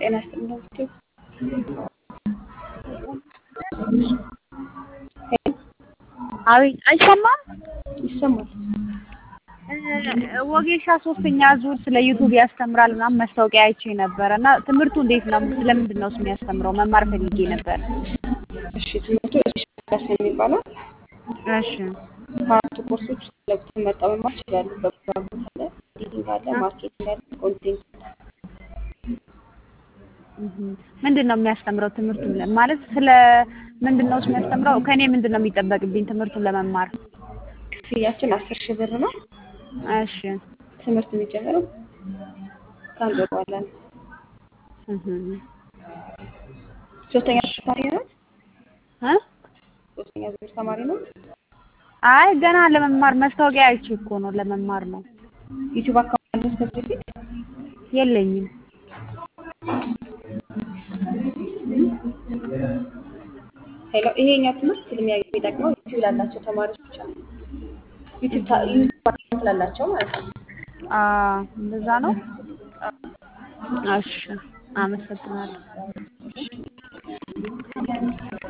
ጤና ይስጥልኝ። አቤት አይሰማም? ይሰማል። ወጌሻ ሶስተኛ ዙር ስለ ዩቲዩብ ያስተምራል ምናምን ማስታወቂያ አይቼ ነበር እና ትምህርቱ እንዴት ነው? ስለምንድን ነው የሚያስተምረው? መማር ፈልጌ ነበር። እሺ ትምህርቱ እሺ የሚባለው እሺ ከአራቱ ኮርሶች ለብቻ መጣው መማር ይችላሉ። በፕሮግራም አለ፣ ኤዲቲንግ አለ፣ ማርኬቲንግ አለ፣ ኮንቴንት ምንድን ነው የሚያስተምረው? ትምህርቱን ማለት ስለ ምንድን ነው የሚያስተምረው? ከኔ ምንድን ነው የሚጠበቅብኝ ትምህርቱን ለመማር? ክፍያችን 10,000 ብር ነው። እሺ ትምህርት የሚጀምረው ከአንድ ወር በኋላ ነው። ሶስተኛ ዙር ተማሪ ነው። ሶስተኛ ዙር ተማሪ ነው። አይ ገና ለመማር ማስታወቂያ አይቼ እኮ ነው፣ ለመማር ነው። ዩቲዩብ አካውንት አለሽ ከዚህ በፊት? የለኝም። ሄሎ፣ ይሄኛው ትምህርት የሚጠቅመው ዩቲዩብ ላላቸው ተማሪዎች ብቻ ነው። ዩቲዩብ አካውንት ላላቸው ማለት ነው። እንደዛ ነው። እሺ አመሰግናለሁ።